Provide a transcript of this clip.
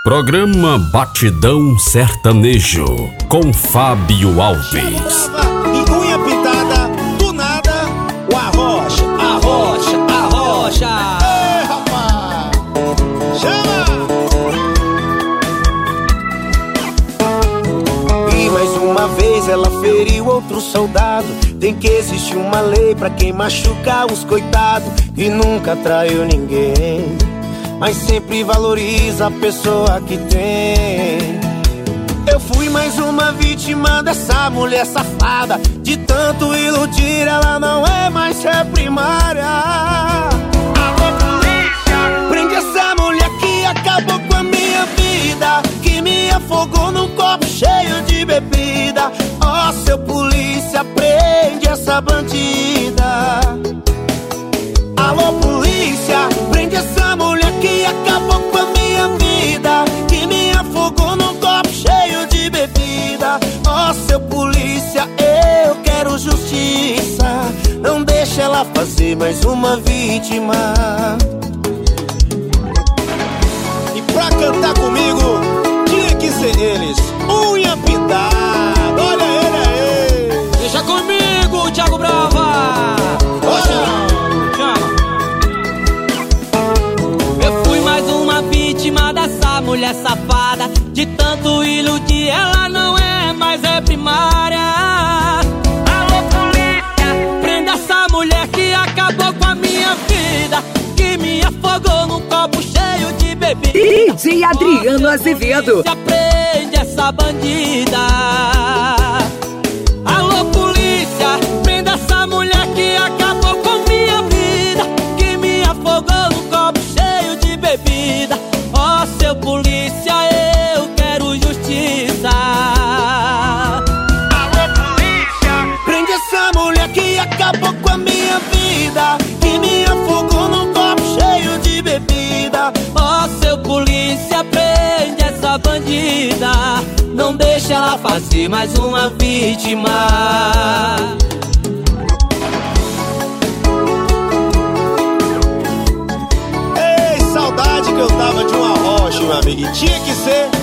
Programa Batidão Sertanejo com Fábio Alves. E unha pintada, do nada, o arrocha. Ei, rapaz, chama! E mais uma vez ela feriu outro soldado. Tem que existir uma lei pra quem machuca os coitados. E nunca traiu ninguém, mas sempre valoriza a pessoa que tem. Eu fui mais uma vítima dessa mulher safada. De tanto iludir, ela não é mais primária. Alô, polícia! Prende essa mulher que acabou com a minha vida, que me afogou num copo cheio de bebida. Ó, seu polícia, prende essa bandida. Alô, polícia! Prende essa mulher que acabou com a minha vida, que me afogou num copo cheio de bebida. Ó, seu polícia, eu quero justiça. Não deixa ela fazer mais uma vítima. E pra cantar comigo, tinha que ser eles. Unha pintada, olha ele aí. Deixa comigo, Thiago Brava. Vítima dessa mulher safada. De tanto iludir, ela não é mais primária. Alô, polícia! Prenda essa mulher que acabou com a minha vida, que me afogou num copo cheio de bebida. DJ Adriano Azevedo. Prende essa bandida. Alô, polícia! Prenda essa mulher que acabou com minha vida, que me afogou num copo cheio de bebida. Ó, seu polícia, eu quero justiça. Alô, polícia! Prende essa mulher que acabou com a minha vida, que me afogou num copo cheio de bebida. Ó, seu polícia, prende essa bandida. Não deixa ela fazer mais uma vítima. Saudade que eu tava de uma rocha, meu amigo. E tinha que ser